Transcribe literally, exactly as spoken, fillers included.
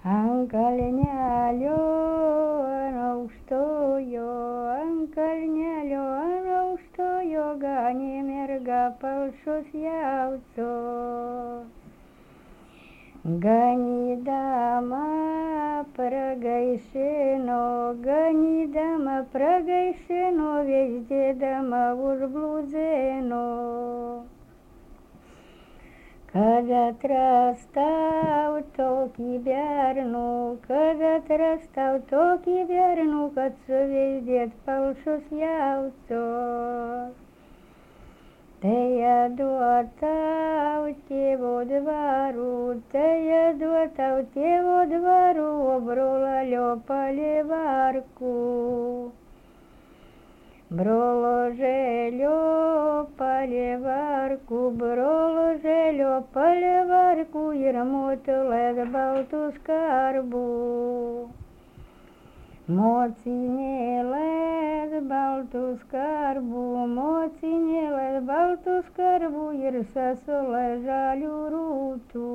Ant kalnelio ant aukštojo, ant kalnelio ant aukštojo ganė merga palšus jaučius. Ganydama pragaišino, ganydama pragaišino, veždėdama užblūdino. Kad atrastau tokį bernų, kad atrastau tokį bernų, kad suveždėt palšus jaučius. Tai duotau tėvo dvarų, tai duotau tėvo dvarų, o brolalio palivarkų. Broložėlio palivarkų, broložėlio palivarkų ir motulės baltų skarbų. Mocinėlės baltų skarbų, mocinėlės baltų skarbų ir sasulės žalių rūtų.